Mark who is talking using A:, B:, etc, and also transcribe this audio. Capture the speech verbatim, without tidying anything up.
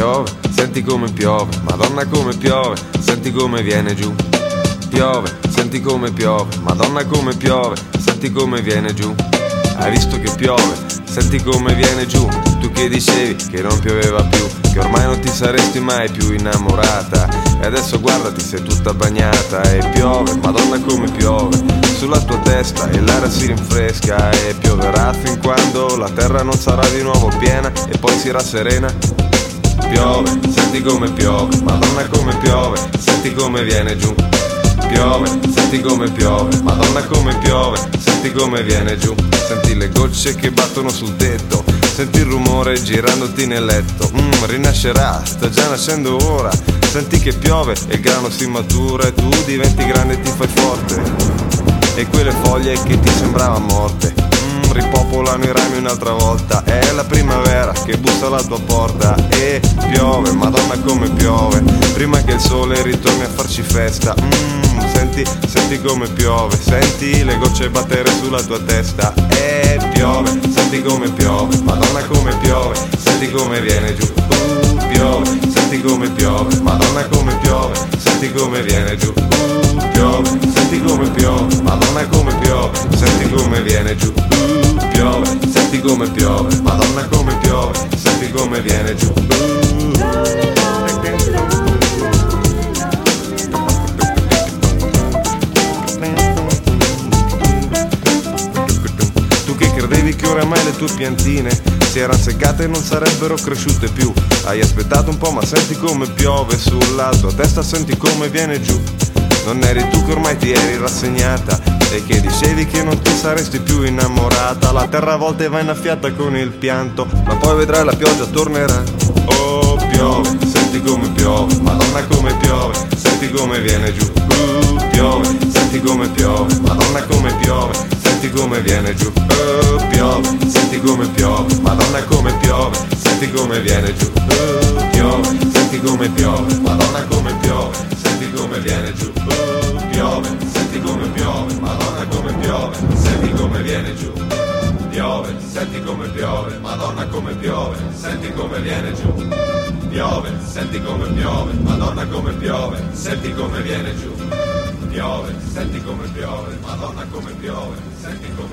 A: Piove, senti come piove, Madonna come piove, senti come viene giù. Piove, senti come piove, Madonna come piove, senti come viene giù. Hai visto che piove, senti come viene giù. Tu che dicevi che non pioveva più, che ormai non ti saresti mai più innamorata, e adesso guardati, sei tutta bagnata. E piove, Madonna come piove, sulla tua testa e l'aria si rinfresca. E pioverà fin quando la terra non sarà di nuovo piena e poi si rasserena. Piove, senti come piove, Madonna come piove, senti come viene giù. Piove, senti come piove, Madonna come piove, senti come viene giù. Senti le gocce che battono sul tetto, senti il rumore girandoti nel letto. Mmm, rinascerà, sta già nascendo ora. Senti che piove e il grano si matura e tu diventi grande e ti fai forte. E quelle foglie che ti sembravano morte, mmm, ripopolano i rami un'altra volta. È la primavera che bussa alla tua porta. E piove, Madonna come piove, prima che il sole ritorni a farci festa. Mmm, Senti, senti come piove, senti le gocce battere sulla tua testa. E piove, senti come piove, Madonna come piove, senti come viene giù. Uh, piove, senti come piove, Madonna come piove, senti come viene giù. Uh, piove, senti come piove, Madonna come piove, senti come viene giù. Uh, piove, senti come piove, Madonna come piove, senti come viene giù. Uh. Che oramai le tue piantine si erano seccate e non sarebbero cresciute più. Hai aspettato un po' ma senti come piove sulla tua testa, senti come viene giù. Non eri tu che ormai ti eri rassegnata e che dicevi che non ti saresti più innamorata. La terra a volte va innaffiata con il pianto, ma poi vedrai la pioggia tornerà. Oh piove, senti come piove, Madonna come piove, senti come viene giù. Uh, piove, senti come piove, Madonna come piove, senti come viene giù. Oh piove, senti come piove, Madonna come piove, senti come viene giù. Oh piove, senti come piove, Madonna come piove, senti come viene giù. Oh piove, senti come piove, Madonna come piove, senti come viene giù. Piove, senti come piove, Madonna come piove, senti come viene giù. Piove, senti come piove, Madonna come piove, senti come viene giù. Piove, senti come piove, Madonna come piove, senti come